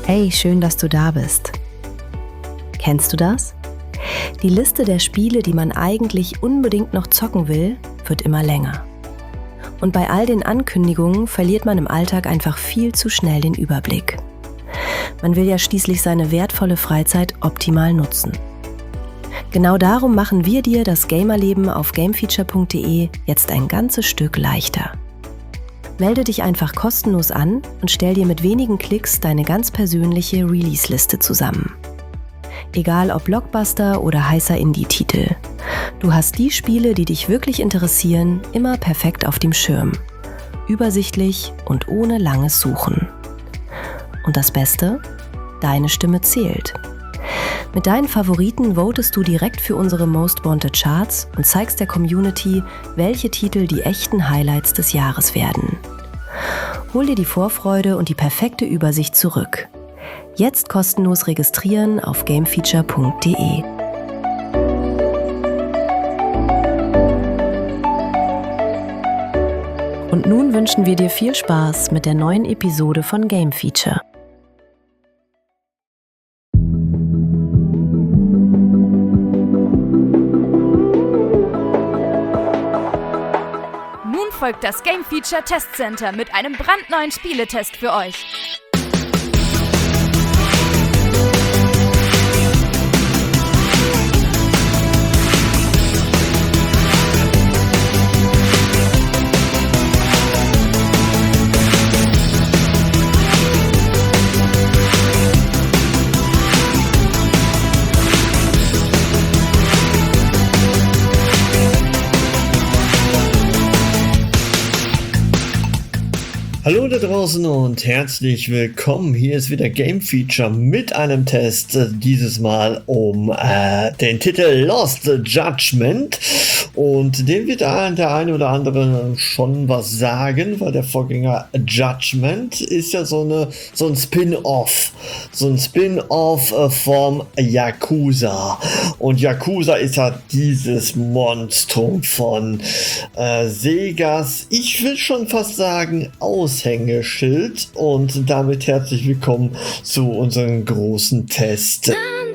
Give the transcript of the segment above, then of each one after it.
Hey, schön, dass du da bist. Kennst du das? Die Liste der Spiele, die man eigentlich unbedingt noch zocken will, wird immer länger. Und bei all den Ankündigungen verliert man im Alltag einfach viel zu schnell den Überblick. Man will ja schließlich seine wertvolle Freizeit optimal nutzen. Genau darum machen wir dir das Gamerleben auf gamefeature.de jetzt ein ganzes Stück leichter. Melde dich einfach kostenlos an und stell dir mit wenigen Klicks deine ganz persönliche Release-Liste zusammen. Egal ob Blockbuster oder heißer Indie-Titel. Du hast die Spiele, die dich wirklich interessieren, immer perfekt auf dem Schirm. Übersichtlich und ohne langes Suchen. Und das Beste? Deine Stimme zählt. Mit deinen Favoriten votest du direkt für unsere Most Wanted Charts und zeigst der Community, welche Titel die echten Highlights des Jahres werden. Hol dir die Vorfreude und die perfekte Übersicht zurück. Jetzt kostenlos registrieren auf gamefeature.de. Und nun wünschen wir dir viel Spaß mit der neuen Episode von Game Feature. Nun folgt das Game Feature Test Center mit einem brandneuen Spieletest für euch. Hallo da draußen und herzlich willkommen. Hier ist wieder Game Feature mit einem Test, dieses Mal um den Titel Lost Judgment, und dem wird der eine oder andere schon was sagen, weil der Vorgänger Judgment ist ja so ein Spin-Off, vom Yakuza, und Yakuza ist ja dieses Monstrum von Segas, ich will schon fast sagen, Aushängeschild, und damit herzlich willkommen zu unserem großen Test.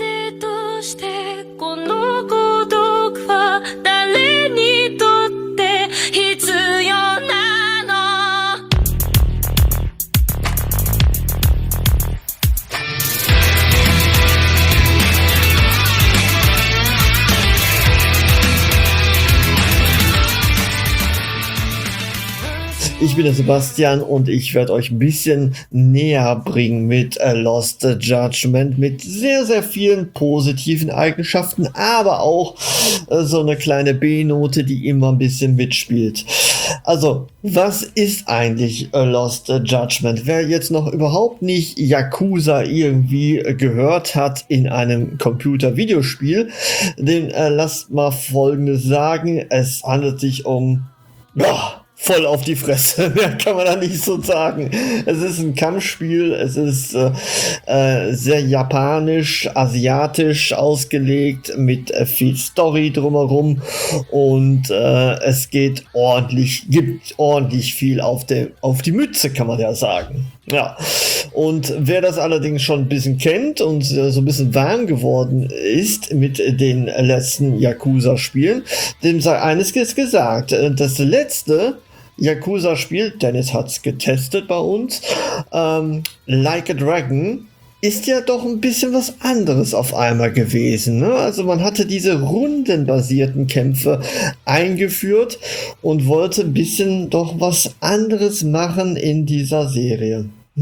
Ich bin der Sebastian und ich werde euch ein bisschen näher bringen mit Lost Judgment, mit sehr, sehr vielen positiven Eigenschaften, aber auch so eine kleine B-Note, die immer ein bisschen mitspielt. Also, was ist eigentlich Lost Judgment? Wer jetzt noch überhaupt nicht Yakuza irgendwie gehört hat in einem Computer-Videospiel, den lasst mal Folgendes sagen. Es handelt sich um... voll auf die Fresse, mehr kann man da nicht so sagen. Es ist ein Kampfspiel, es ist sehr japanisch, asiatisch ausgelegt, mit viel Story drumherum, und es gibt ordentlich viel auf die Mütze, kann man ja sagen. Ja, und wer das allerdings schon ein bisschen kennt und so ein bisschen warm geworden ist mit den letzten Yakuza-Spielen, dem sei eines gesagt: Das letzte Yakuza-Spiel, Dennis hat's getestet bei uns, Like a Dragon, ist ja doch ein bisschen was anderes auf einmal gewesen, ne? Also man hatte diese rundenbasierten Kämpfe eingeführt und wollte ein bisschen doch was anderes machen in dieser Serie.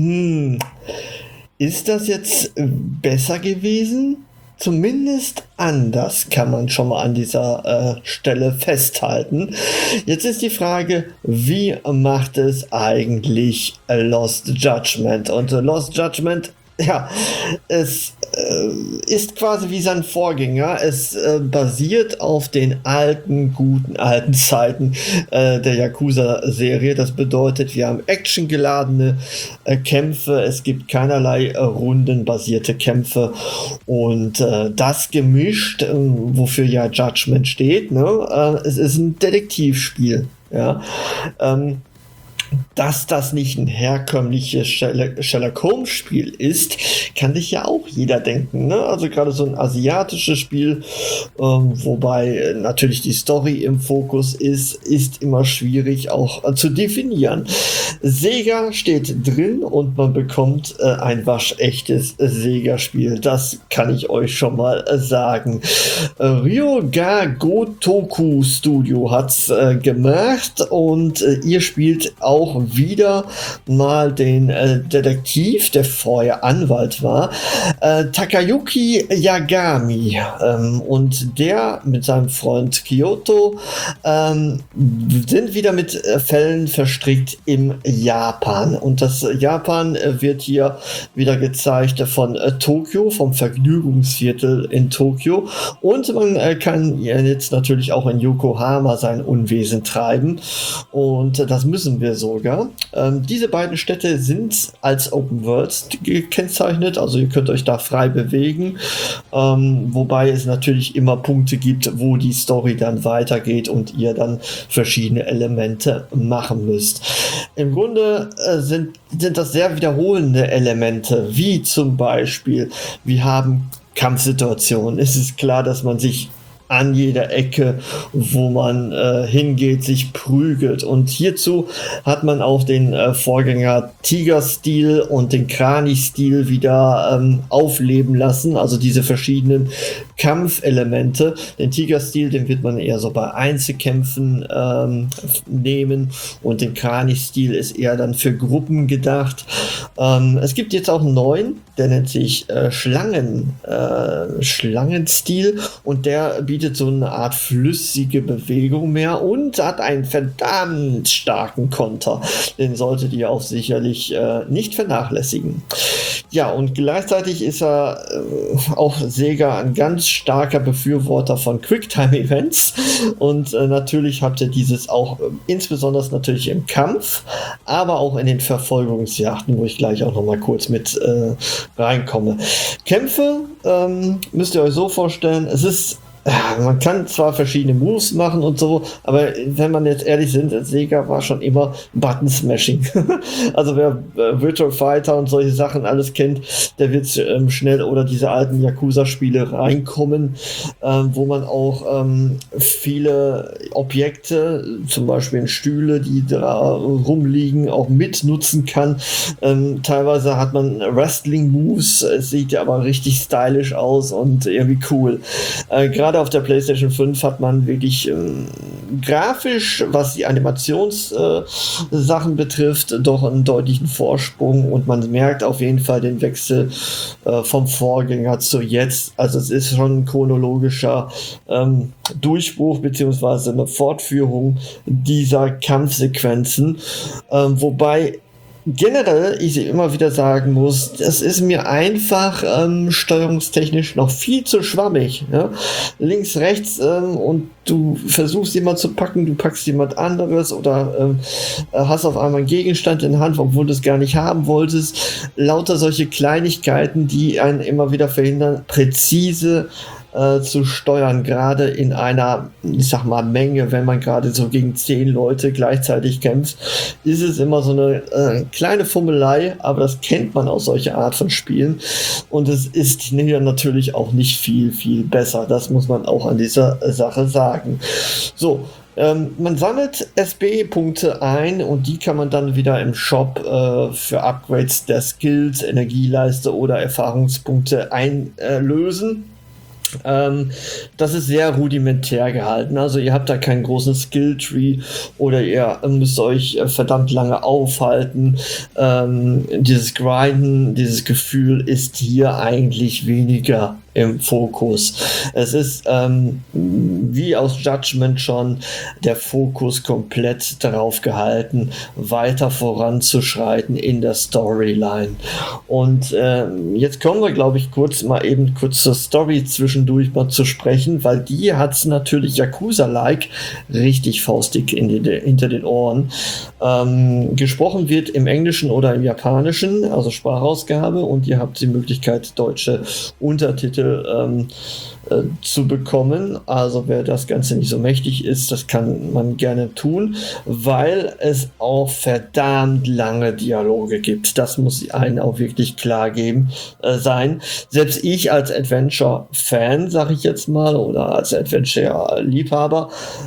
Ist das jetzt besser gewesen? Zumindest anders, kann man schon mal an dieser Stelle festhalten. Jetzt ist die Frage, wie macht es eigentlich Lost Judgment? Und Lost Judgment, ja, es ist quasi wie sein Vorgänger. Es basiert auf den guten alten Zeiten der Yakuza-Serie. Das bedeutet, wir haben actiongeladene Kämpfe. Es gibt keinerlei rundenbasierte Kämpfe. Und das gemischt, wofür ja Judgment steht, ne? Es ist ein Detektivspiel. Ja. Dass das nicht ein herkömmliches Sherlock Holmes Spiel ist, kann sich ja auch jeder denken, ne? Also gerade so ein asiatisches Spiel, wobei natürlich die Story im Fokus ist immer schwierig auch zu definieren. Sega steht drin und man bekommt ein waschechtes Sega-Spiel. Das kann ich euch schon mal sagen. Ryoga Gotoku Studio hat's gemacht und ihr spielt auch wieder mal den Detektiv, der vorher Anwalt war, Takayuki Yagami, und der mit seinem Freund Kyoto sind wieder mit Fällen verstrickt im Japan, und das Japan wird hier wieder gezeigt von Tokio, vom Vergnügungsviertel in Tokio, und man kann jetzt natürlich auch in Yokohama sein Unwesen treiben, und das müssen wir sogar. Diese beiden Städte sind als Open Worlds gekennzeichnet, also ihr könnt euch da frei bewegen, wobei es natürlich immer Punkte gibt, wo die Story dann weitergeht und ihr dann verschiedene Elemente machen müsst. Im Grunde sind das sehr wiederholende Elemente, wie zum Beispiel, wir haben Kampfsituationen. Es ist klar, dass man sich an jeder Ecke, wo man hingeht, sich prügelt. Und hierzu hat man auch den Vorgänger Tiger-Stil und den Krani-Stil wieder aufleben lassen. Also diese verschiedenen Kampfelemente. Den Tiger-Stil, den wird man eher so bei Einzelkämpfen nehmen, und den Krani-Stil ist eher dann für Gruppen gedacht. Es gibt jetzt auch einen neuen, der nennt sich Schlangenstil, und der bietet so eine Art flüssige Bewegung mehr und hat einen verdammt starken Konter. Den solltet ihr auch sicherlich nicht vernachlässigen. Ja, und gleichzeitig ist er auch Sega ein ganz starker Befürworter von Quicktime-Events, und natürlich habt ihr dieses auch insbesondere natürlich im Kampf, aber auch in den Verfolgungsjagden, wo ich gleich auch noch mal kurz mit reinkomme. Kämpfe müsst ihr euch so vorstellen, man kann zwar verschiedene Moves machen und so, aber wenn man jetzt ehrlich sind, Sega war schon immer Button-Smashing. Also wer Virtual Fighter und solche Sachen alles kennt, der wird schnell oder diese alten Yakuza-Spiele reinkommen, wo man auch viele Objekte, zum Beispiel Stühle, die da rumliegen, auch mitnutzen kann. Teilweise hat man Wrestling-Moves, es sieht ja aber richtig stylisch aus und irgendwie cool. Gerade auf der PlayStation 5 hat man wirklich grafisch, was die Animationssachen betrifft, doch einen deutlichen Vorsprung, und man merkt auf jeden Fall den Wechsel vom Vorgänger zu jetzt. Also es ist schon ein chronologischer Durchbruch beziehungsweise eine Fortführung dieser Kampfsequenzen, wobei generell ich immer wieder sagen muss, das ist mir einfach steuerungstechnisch noch viel zu schwammig. Ja? Links, rechts, und du versuchst jemand zu packen, du packst jemand anderes oder hast auf einmal einen Gegenstand in der Hand, obwohl du es gar nicht haben wolltest. Lauter solche Kleinigkeiten, die einen immer wieder verhindern, präzise zu steuern, gerade in einer, ich sag mal, Menge, wenn man gerade so gegen 10 Leute gleichzeitig kämpft, ist es immer so eine kleine Fummelei, aber das kennt man aus solcher Art von Spielen, und es ist hier natürlich auch nicht viel, viel besser. Das muss man auch an dieser Sache sagen. So, man sammelt SB-Punkte ein, und die kann man dann wieder im Shop für Upgrades der Skills, Energieleiste oder Erfahrungspunkte einlösen. Das ist sehr rudimentär gehalten, also ihr habt da keinen großen Skilltree oder ihr müsst euch verdammt lange aufhalten. Dieses Grinden, dieses Gefühl ist hier eigentlich weniger im Fokus. Es ist wie aus Judgment schon der Fokus komplett darauf gehalten, weiter voranzuschreiten in der Storyline. Und jetzt kommen wir, glaube ich, kurz zur Story zwischendurch mal zu sprechen, weil die hat es natürlich Yakuza-like richtig faustig hinter den Ohren. Gesprochen wird im Englischen oder im Japanischen, also Sprachausgabe, und ihr habt die Möglichkeit, deutsche Untertitel Kapitel zu bekommen. Also wer das Ganze nicht so mächtig ist, das kann man gerne tun, weil es auch verdammt lange Dialoge gibt. Das muss einen auch wirklich klar sein. Selbst ich als Adventure-Fan, sag ich jetzt mal, oder als Adventure-Liebhaber,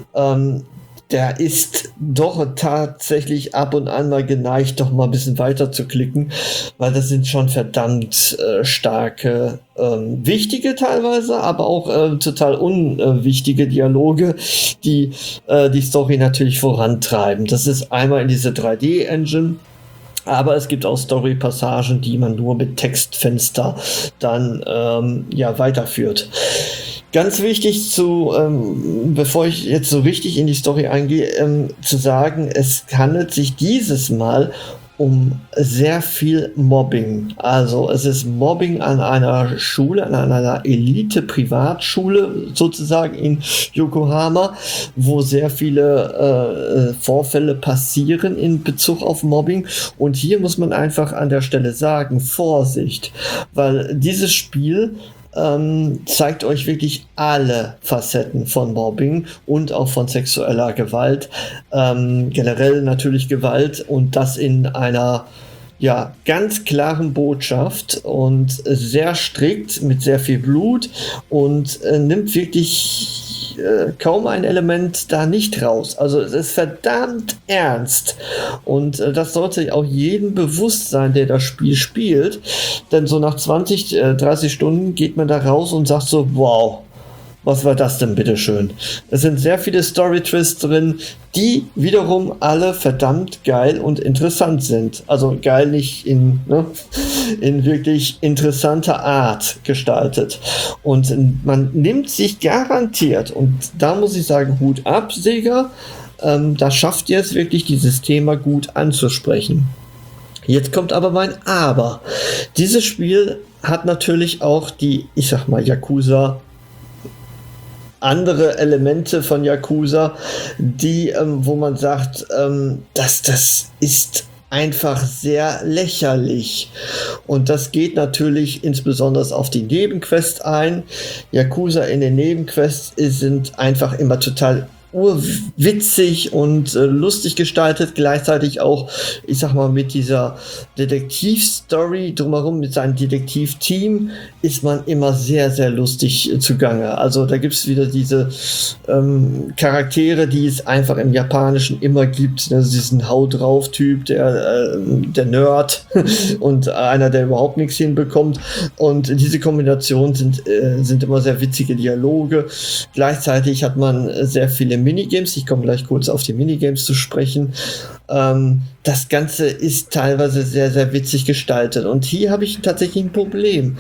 der ist doch tatsächlich ab und an mal geneigt, doch mal ein bisschen weiter zu klicken, weil das sind schon verdammt starke, wichtige teilweise, aber auch total unwichtige Dialoge, die die Story natürlich vorantreiben. Das ist einmal in diese 3D-Engine, aber es gibt auch Story-Passagen, die man nur mit Textfenster dann weiterführt. Ganz wichtig bevor ich jetzt so richtig in die Story eingehe, zu sagen, es handelt sich dieses Mal um sehr viel Mobbing. Also es ist Mobbing an einer Schule, an einer Elite-Privatschule sozusagen in Yokohama, wo sehr viele Vorfälle passieren in Bezug auf Mobbing. Und hier muss man einfach an der Stelle sagen, Vorsicht, weil dieses Spiel zeigt euch wirklich alle Facetten von Mobbing und auch von sexueller Gewalt, generell natürlich Gewalt, und das in einer ganz klaren Botschaft und sehr strikt mit sehr viel Blut und nimmt wirklich kaum ein Element da nicht raus. Also es ist verdammt ernst und das sollte auch jedem bewusst sein, der das Spiel spielt, denn so nach 20, 30 Stunden geht man da raus und sagt so, wow, was war das denn bitteschön? Es sind sehr viele Story-Twists drin, die wiederum alle verdammt geil und interessant sind. Also geil nicht in wirklich interessanter Art gestaltet. Und man nimmt sich garantiert, und da muss ich sagen, Hut ab, Sega, da schafft ihr es wirklich, dieses Thema gut anzusprechen. Jetzt kommt aber mein Aber. Dieses Spiel hat natürlich auch die, ich sag mal, Yakuza, andere Elemente von Yakuza, die, wo man sagt, das ist einfach sehr lächerlich. Und das geht natürlich insbesondere auf die Nebenquests ein. Yakuza in den Nebenquests sind einfach immer total urwitzig und lustig gestaltet, gleichzeitig auch, ich sag mal, mit dieser Detektivstory drumherum, mit seinem Detektivteam, ist man immer sehr, sehr lustig zugange. Also da gibt es wieder diese Charaktere, die es einfach im Japanischen immer gibt. Also diesen Hau-drauf-Typ, der Nerd und einer, der überhaupt nichts hinbekommt. Und diese Kombination sind immer sehr witzige Dialoge. Gleichzeitig hat man sehr viele Minigames. Ich komme gleich kurz auf die Minigames zu sprechen. Das Ganze ist teilweise sehr, sehr witzig gestaltet. Und hier habe ich tatsächlich ein Problem.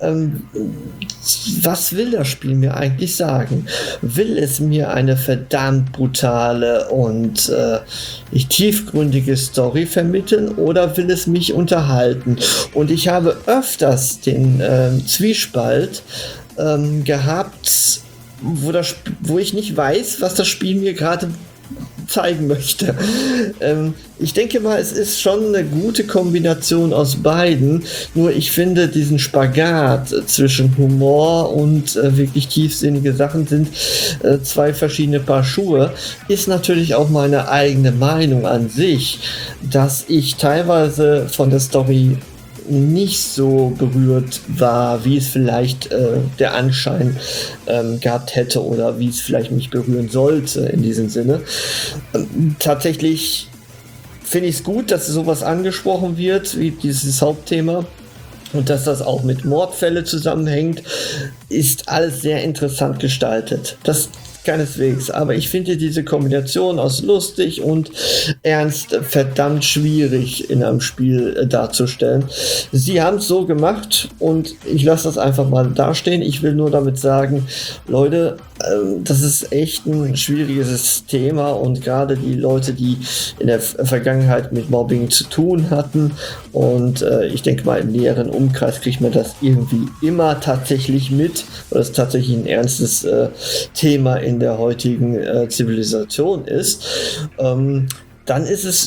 Was will das Spiel mir eigentlich sagen? Will es mir eine verdammt brutale und tiefgründige Story vermitteln, oder will es mich unterhalten? Und ich habe öfters den Zwiespalt gehabt, wo ich nicht weiß, was das Spiel mir gerade zeigen möchte. Ich denke mal, es ist schon eine gute Kombination aus beiden, nur ich finde, diesen Spagat zwischen Humor und wirklich tiefsinnige Sachen sind zwei verschiedene Paar Schuhe. Ist natürlich auch meine eigene Meinung an sich, dass ich teilweise von der Story nicht so berührt war, wie es vielleicht der Anschein gehabt hätte oder wie es vielleicht mich berühren sollte in diesem Sinne. Tatsächlich finde ich es gut, dass sowas angesprochen wird, wie dieses Hauptthema. Und dass das auch mit Mordfälle zusammenhängt, ist alles sehr interessant gestaltet. Das keineswegs, aber ich finde diese Kombination aus lustig und ernst verdammt schwierig in einem Spiel darzustellen. Sie haben es so gemacht und ich lasse das einfach mal dastehen. Ich will nur damit sagen, Leute, das ist echt ein schwieriges Thema, und gerade die Leute, die in der Vergangenheit mit Mobbing zu tun hatten, und ich denke mal im näheren Umkreis kriegt man das irgendwie immer tatsächlich mit, weil es tatsächlich ein ernstes Thema in der heutigen Zivilisation ist, dann ist es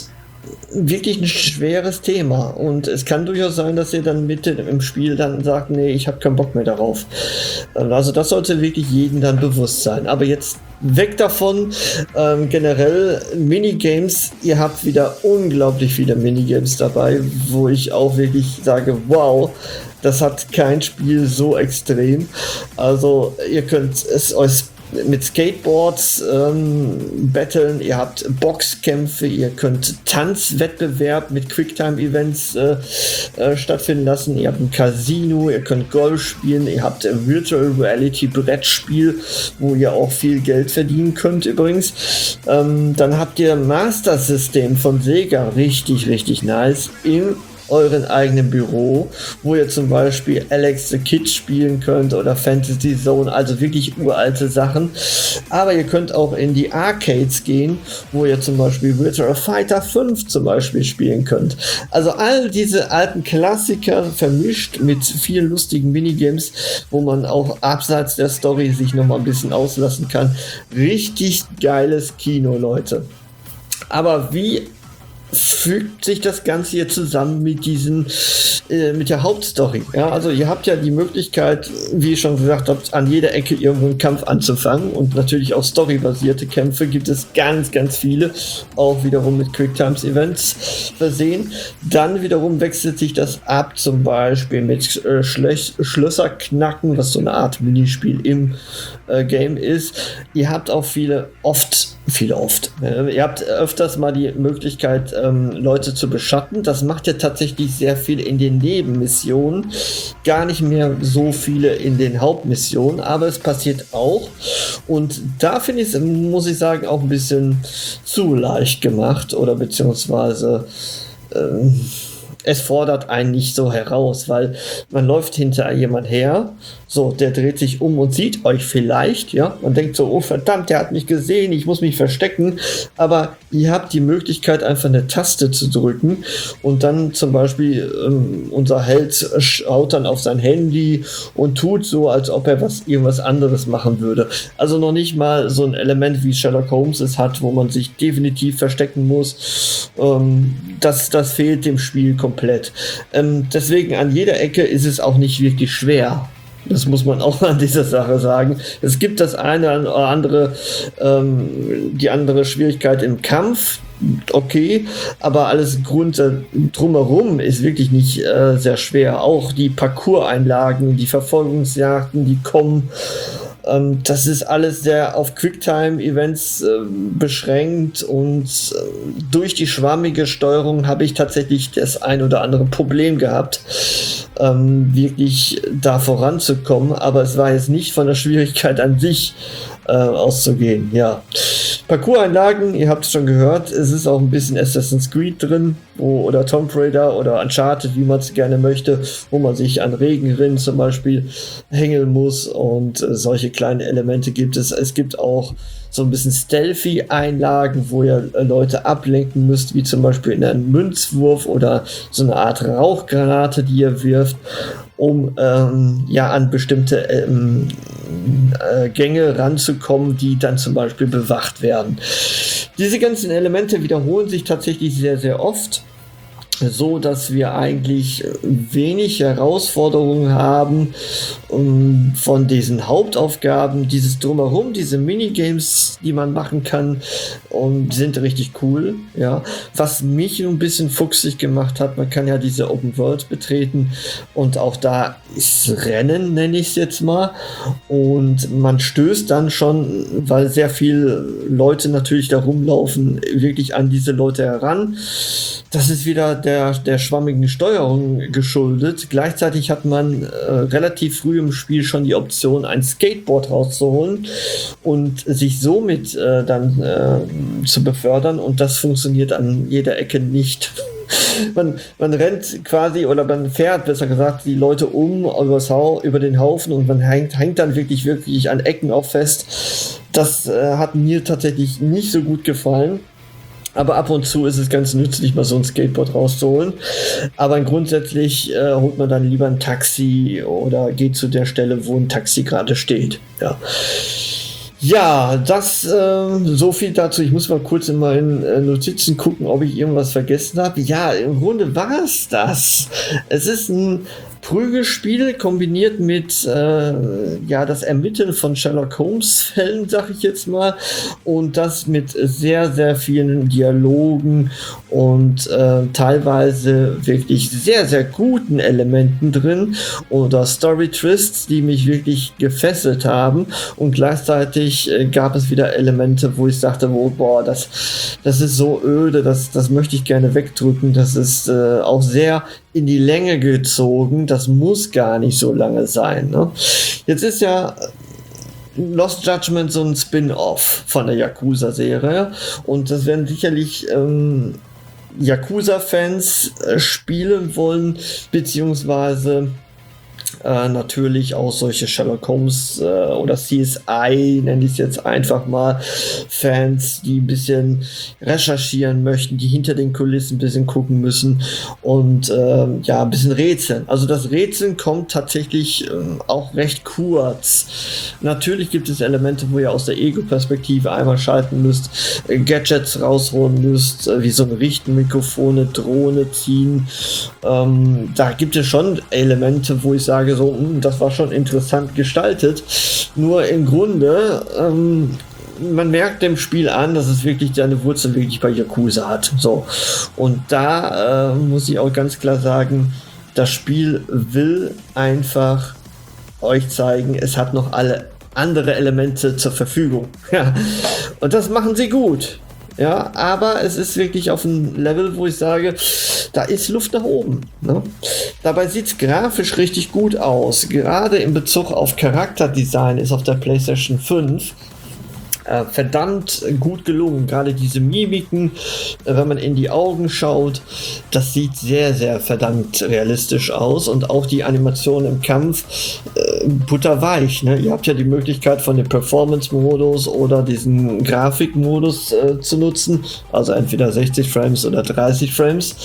wirklich ein schweres Thema und es kann durchaus sein, dass ihr dann mitten im Spiel dann sagt, nee, ich habe keinen Bock mehr darauf. Also das sollte wirklich jedem dann bewusst sein. Aber jetzt weg davon, generell Minigames, ihr habt wieder unglaublich viele Minigames dabei, wo ich auch wirklich sage, wow, das hat kein Spiel so extrem. Also ihr könnt es euch mit Skateboards battlen, ihr habt Boxkämpfe, ihr könnt Tanzwettbewerb mit Quicktime-Events stattfinden lassen, ihr habt ein Casino, ihr könnt Golf spielen, ihr habt ein Virtual Reality Brettspiel, wo ihr auch viel Geld verdienen könnt übrigens. Dann habt ihr Master System von Sega, richtig, richtig nice, in euren eigenen Büro, wo ihr zum Beispiel Alex the Kid spielen könnt oder Fantasy Zone, also wirklich uralte Sachen. Aber ihr könnt auch in die Arcades gehen, wo ihr zum Beispiel Virtua Fighter 5 zum Beispiel spielen könnt. Also all diese alten Klassiker vermischt mit vielen lustigen Minigames, wo man auch abseits der Story sich nochmal ein bisschen auslassen kann. Richtig geiles Kino, Leute. Aber wie fügt sich das Ganze hier zusammen mit mit der Hauptstory? Ja, also ihr habt ja die Möglichkeit, wie ich schon gesagt habe, an jeder Ecke irgendwo einen Kampf anzufangen und natürlich auch storybasierte Kämpfe gibt es ganz, ganz viele, auch wiederum mit Quicktimes-Events versehen. Dann wiederum wechselt sich das ab, zum Beispiel mit Schlösser knacken, was so eine Art Minispiel im Game ist. Ihr habt auch ihr habt öfters mal die Möglichkeit, Leute zu beschatten. Das macht ja tatsächlich sehr viel in den Nebenmissionen, gar nicht mehr so viele in den Hauptmissionen, aber es passiert auch. Und da finde ich es, muss ich sagen, auch ein bisschen zu leicht gemacht oder beziehungsweise es fordert einen nicht so heraus, weil man läuft hinter jemand her, so, der dreht sich um und sieht euch vielleicht, ja, man denkt so, oh verdammt, der hat mich gesehen, ich muss mich verstecken, aber ihr habt die Möglichkeit, einfach eine Taste zu drücken und dann zum Beispiel unser Held schaut dann auf sein Handy und tut so, als ob er irgendwas anderes machen würde. Also noch nicht mal so ein Element, wie Sherlock Holmes es hat, wo man sich definitiv verstecken muss. Das fehlt dem Spiel komplett. Deswegen an jeder Ecke ist es auch nicht wirklich schwer. Das muss man auch an dieser Sache sagen. Es gibt das eine oder andere, die andere Schwierigkeit im Kampf, okay, aber alles drumherum ist wirklich nicht sehr schwer. Auch die Parcours-Einlagen, die Verfolgungsjagden, die kommen. Das ist alles sehr auf Quicktime-Events beschränkt und durch die schwammige Steuerung habe ich tatsächlich das ein oder andere Problem gehabt, wirklich da voranzukommen, aber es war jetzt nicht von der Schwierigkeit an sich auszugehen, ja. Parcours-Einlagen, ihr habt es schon gehört, es ist auch ein bisschen Assassin's Creed drin, oder Tomb Raider oder Uncharted, wie man es gerne möchte, wo man sich an Regenrinnen zum Beispiel hängen muss und solche kleinen Elemente gibt es. Es gibt auch so ein bisschen Stealthy-Einlagen, wo ihr Leute ablenken müsst, wie zum Beispiel in einem Münzwurf oder so eine Art Rauchgranate, die ihr wirft, um an bestimmte Gänge ranzukommen, die dann zum Beispiel bewacht werden. Diese ganzen Elemente wiederholen sich tatsächlich sehr, sehr oft, so dass wir eigentlich wenig Herausforderungen haben von diesen Hauptaufgaben. Dieses Drumherum, diese Minigames, die man machen kann, sind richtig cool. Ja. Was mich ein bisschen fuchsig gemacht hat, man kann ja diese Open World betreten und auch da ist Rennen, nenne ich es jetzt mal. Und man stößt dann schon, weil sehr viele Leute natürlich da rumlaufen, wirklich an diese Leute heran. Das ist wieder der schwammigen Steuerung geschuldet. Gleichzeitig hat man relativ früh im Spiel schon die Option, ein Skateboard rauszuholen und sich somit dann zu befördern, und das funktioniert an jeder Ecke nicht. Man rennt quasi, oder man fährt, besser gesagt, die Leute über den Haufen und man hängt dann wirklich an Ecken auch fest. Das hat mir tatsächlich nicht so gut gefallen. Aber ab und zu ist es ganz nützlich, mal so ein Skateboard rauszuholen. Aber grundsätzlich holt man dann lieber ein Taxi oder geht zu der Stelle, wo ein Taxi gerade steht. Ja. Ja, das so viel dazu. Ich muss mal kurz in meinen Notizen gucken, ob ich irgendwas vergessen habe. Ja, im Grunde war es das. Es ist ein Prügelspiel kombiniert mit das Ermitteln von Sherlock Holmes Fällen, sag ich jetzt mal, und das mit sehr, sehr vielen Dialogen und teilweise wirklich sehr, sehr guten Elementen drin oder Story-Twists, die mich wirklich gefesselt haben, und gleichzeitig gab es wieder Elemente, wo ich sagte, das ist so öde, das möchte ich gerne wegdrücken, das ist auch sehr in die Länge gezogen, das muss gar nicht so lange sein. Ne? Jetzt ist ja Lost Judgment so ein Spin-off von der Yakuza-Serie, und das werden sicherlich Yakuza-Fans spielen wollen, beziehungsweise natürlich auch solche Sherlock Holmes oder CSI, nenne ich es jetzt einfach mal, Fans, die ein bisschen recherchieren möchten, die hinter den Kulissen ein bisschen gucken müssen und ein bisschen rätseln. Also das Rätseln kommt tatsächlich auch recht kurz. Natürlich gibt es Elemente, wo ihr aus der Ego-Perspektive einmal schalten müsst, Gadgets rausholen müsst, wie so ein Richtmikrofon, eine Drohne ziehen. Da gibt es schon Elemente, wo ich sage, das war schon interessant gestaltet. Nur im Grunde, man merkt dem Spiel an, dass es wirklich seine Wurzeln wirklich bei Yakuza hat. So. Und da muss ich auch ganz klar sagen, das Spiel will einfach euch zeigen, es hat noch alle andere Elemente zur Verfügung. Ja. Und das machen sie gut. Ja, aber es ist wirklich auf einem Level, wo ich sage, da ist Luft nach oben. Ne? Dabei sieht es grafisch richtig gut aus. Gerade in Bezug auf Charakterdesign ist auf der PlayStation 5 verdammt gut gelungen. Gerade diese Mimiken, wenn man in die Augen schaut, das sieht sehr, sehr verdammt realistisch aus, und auch die Animation im Kampf butterweich. Ne? Ihr habt ja die Möglichkeit von dem Performance-Modus oder diesen Grafikmodus zu nutzen, also entweder 60 Frames oder 30 Frames,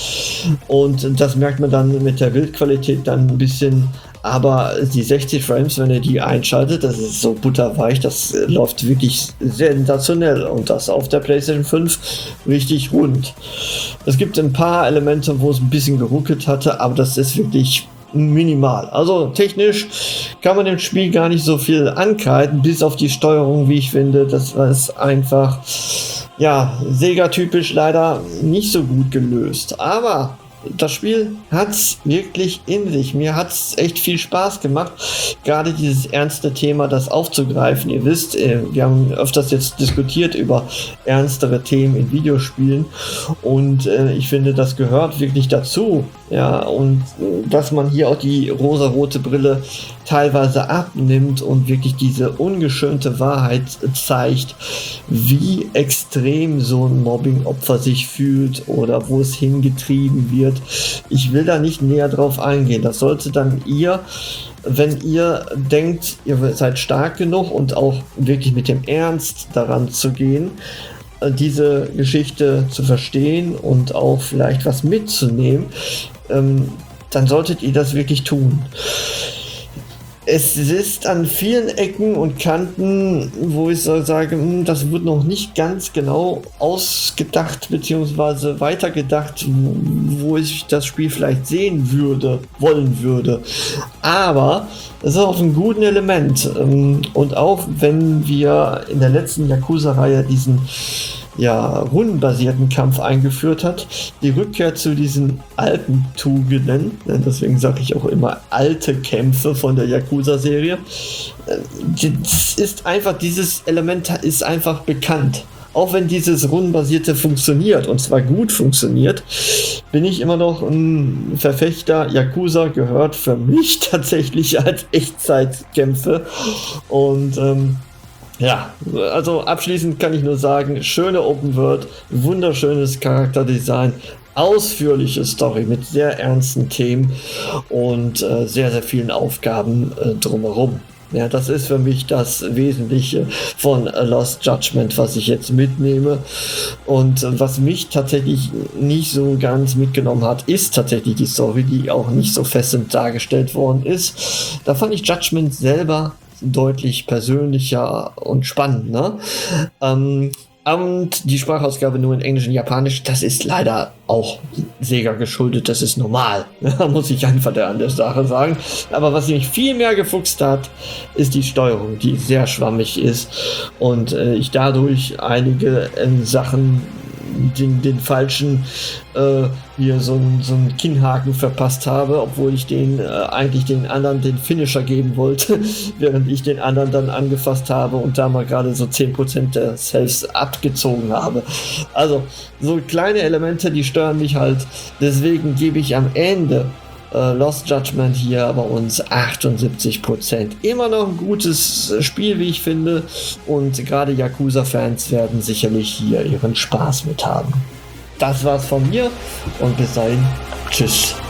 und das merkt man dann mit der Bildqualität dann ein bisschen. Aber die 60 Frames, wenn ihr die einschaltet, das ist so butterweich, das läuft wirklich sensationell, und das auf der PlayStation 5 richtig rund. Es gibt ein paar Elemente, wo es ein bisschen geruckelt hatte, aber das ist wirklich minimal. Also technisch kann man dem Spiel gar nicht so viel ankreiden, bis auf die Steuerung, wie ich finde. Das ist einfach, Sega-typisch leider nicht so gut gelöst. Aber das Spiel hat's wirklich in sich. Mir hat's echt viel Spaß gemacht, gerade dieses ernste Thema, das aufzugreifen. Ihr wisst, wir haben öfters jetzt diskutiert über ernstere Themen in Videospielen, und ich finde, das gehört wirklich dazu. Ja, und dass man hier auch die rosarote Brille teilweise abnimmt und wirklich diese ungeschönte Wahrheit zeigt, wie extrem so ein Mobbing-Opfer sich fühlt oder wo es hingetrieben wird. Ich will da nicht näher drauf eingehen. Das sollte dann ihr, wenn ihr denkt, ihr seid stark genug und auch wirklich mit dem Ernst daran zu gehen, diese Geschichte zu verstehen und auch vielleicht was mitzunehmen, dann solltet ihr das wirklich tun. Es ist an vielen Ecken und Kanten, wo ich so sage, das wird noch nicht ganz genau ausgedacht bzw. weitergedacht, wo ich das Spiel vielleicht sehen wollen würde. Aber es ist auf einem guten Element. Und auch wenn wir in der letzten Yakuza-Reihe diesen rundenbasierten Kampf eingeführt hat, die Rückkehr zu diesen alten Tugenden, deswegen sage ich auch immer alte Kämpfe von der Yakuza-Serie, ist einfach, dieses Element ist einfach bekannt. Auch wenn dieses rundenbasierte funktioniert, und zwar gut funktioniert, bin ich immer noch ein Verfechter. Yakuza gehört für mich tatsächlich als Echtzeitkämpfe, und also abschließend kann ich nur sagen, schöne Open World, wunderschönes Charakterdesign, ausführliche Story mit sehr ernsten Themen und sehr, sehr vielen Aufgaben drumherum. Ja, das ist für mich das Wesentliche von Lost Judgment, was ich jetzt mitnehme. Und was mich tatsächlich nicht so ganz mitgenommen hat, ist tatsächlich die Story, die auch nicht so fesselnd dargestellt worden ist. Da fand ich Judgment selber deutlich persönlicher und spannender. Und die Sprachausgabe nur in Englisch und Japanisch, das ist leider auch Sega geschuldet, das ist normal. Muss ich einfach an der Sache sagen. Aber was mich viel mehr gefuchst hat, ist die Steuerung, die sehr schwammig ist und ich dadurch einige Sachen den falschen hier so einen Kinnhaken verpasst habe, obwohl ich eigentlich den anderen den Finisher geben wollte, während ich den anderen dann angefasst habe und da mal gerade so 10% der Saves abgezogen habe. Also so kleine Elemente, die stören mich halt. Deswegen gebe ich am Ende Lost Judgment hier bei uns 78%. Immer noch ein gutes Spiel, wie ich finde. Und gerade Yakuza-Fans werden sicherlich hier ihren Spaß mit haben. Das war's von mir und bis dahin. Tschüss.